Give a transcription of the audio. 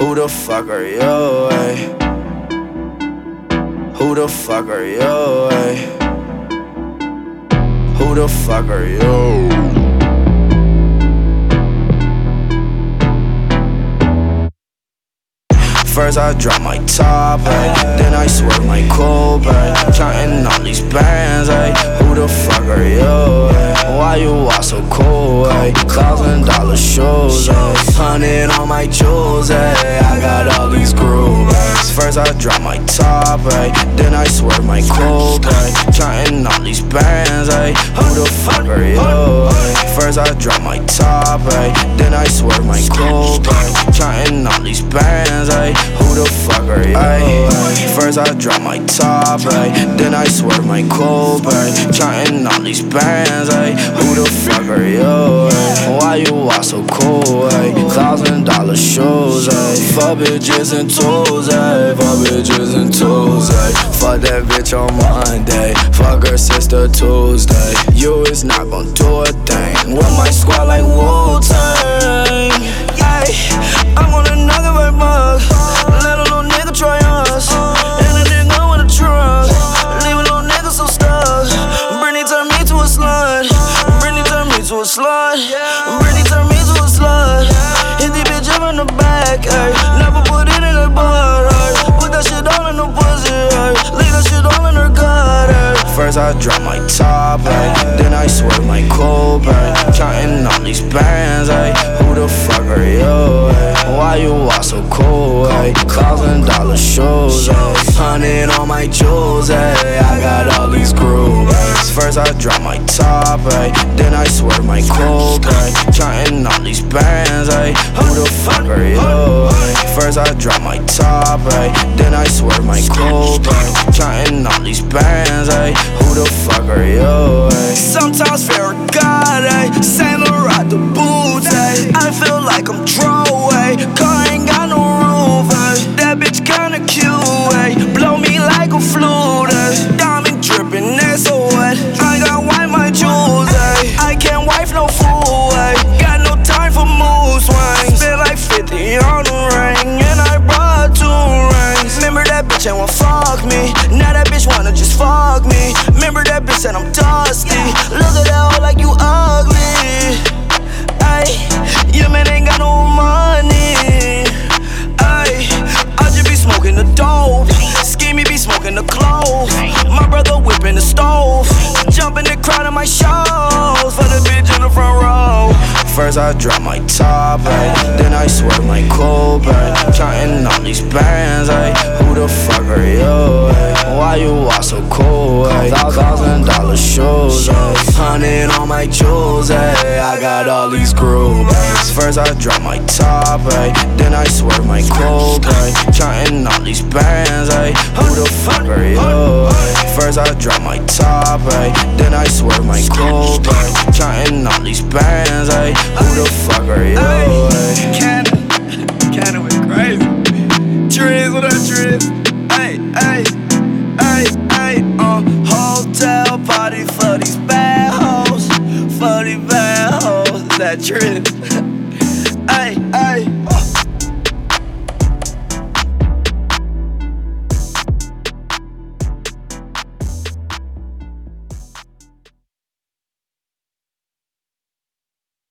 Who the fuck are you, ay? Who the fuck are you, ay? Who the fuck are you? First I drop my top, ay, then I swerve my coupe, ay, counting all these bands, ay. Who the fuck are you, ay? Why you all so cool, ay? $1,000 shows, ay. 100 on my jewels, ay. I got all these grooves. First I drop my top, ay, then I swerve my coupe, ay, counting all these bands, ay. Who the fuck are you, ay? First I drop my top, ay, then I swerve my coupe, ay, counting all these bands, ay. Who the fuck are you? Ay, first I drop my top, ay, then I swerve my coupe, ay, counting all these bands, ay. Who the fuck are you? Ay? Why you all so cool? Ay? $1,000 shows, ay. Fuck bitches and tools, ay. Fuck bitches and tools, ay. Fuck that bitch on Monday, fuck her sister Tuesday. You is not gon' do a thing with my squad like Wu-Tang. Yeah, I'm gonna knock it right mug. Let a little nigga try us. And a nigga with a trunk. Leave a little nigga so stuck. Britney turned me to a slut. Britney turned me to a slut. Britney turned me to a slut. Hit the bitch up in the back, ay. Never put it in her butt, ay. Put that shit all in her pussy, ay. Leave that shit all in her gut, ay. First I drop my top, ay, then I swerve my coupe, ay, counting all these bands, ay. Who the fuck are you, ay? Why you all so cool, ay? $1,000 shows, ay. 100 on my jewels, ay. I got all these grooves. First I drop my top, ay, then I swerve my coupe, ay, counting all these bands, ay. Who the fuck are you, ay? First I drop my top, ay, then I swerve my coupe, ay, counting all these bands, ay. Who the fuck are you, ay? Sometimes Farragut, ay, Saint Laurent the boots, ay. I feel like I'm throwaway, car ain't got no roof, ay. That bitch kinda cute, ay. Blow me like a flute, ay. Diamond dripping, that's so wet. I got wipe my jewels, ay. I can't wipe no fool, ay. Got no time for mood swings. Spent like 50 on the ring, and I brought 2 rings. Remember that bitch ain't wanna fuck me. Now that bitch wanna just fuck me. Remember that bitch said I'm dusty. Look at that hoe like you ugly. Ay, your man ain't got no money. Ay, I just be smoking the dope. Schemey be smoking the clove. My brother whipping the stove. Jumping the crowd in my shows. For the bitch in the front row. First I drop my top, ay, then I swerve my coupe, ay, counting all these bands, ay. Who the fuck are you, ay? Why you all so cool, ay? $1,000 shows, ay. 100 on my jewels, ay. I got all these grooves. First I drop my top, ay, then I swerve my coupe, ay, counting all these bands, ay. Who the fuck are you, ay? First I drop my top, ay, then I swerve my coupe, ay, counting all these bands, ay. Who the fuck are you, ay? Cannon went crazy. Triz, what up, Triz? Ay, ay, ay, ay. Hotel party for these bad hoes. For these bad hoes. Is that Triz? Ay, ay.